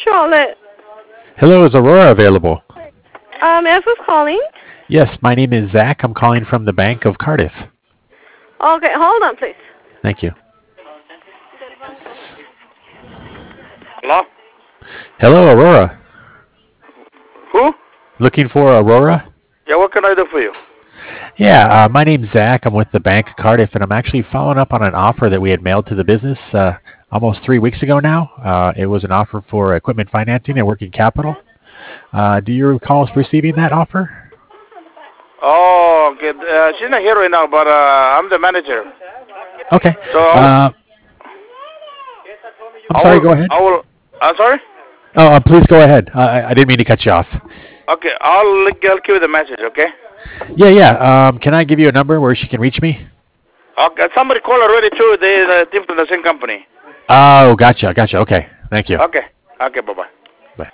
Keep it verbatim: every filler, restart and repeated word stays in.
Charlotte. Hello, is Aurora available? Um, as who's calling? Yes, my name is Zach. I'm calling from the Bank of Cardiff. Okay, hold on, please. Thank you. Hello? Hello, Aurora. Who? Looking for Aurora? Yeah, what can I do for you? Yeah, uh, my name's Zach. I'm with the Bank of Cardiff, and I'm actually following up on an offer that we had mailed to the business uh, almost three weeks ago now. Uh, it was an offer for equipment financing and working capital. Uh, do you recall receiving that offer? Oh, okay. Uh, she's not here right now, but uh, I'm the manager. Okay. So I'll, Uh, I'm I sorry, will, go ahead. I will, I'm sorry? Oh, uh, please go ahead. Uh, I I didn't mean to cut you off. Okay, I'll, I'll give you the message, okay? Yeah, yeah. Um, can I give you a number where she can reach me? Okay, somebody called already too. They uh, team from the same company. Oh, gotcha, gotcha. Okay, thank you. Okay, okay, bye-bye.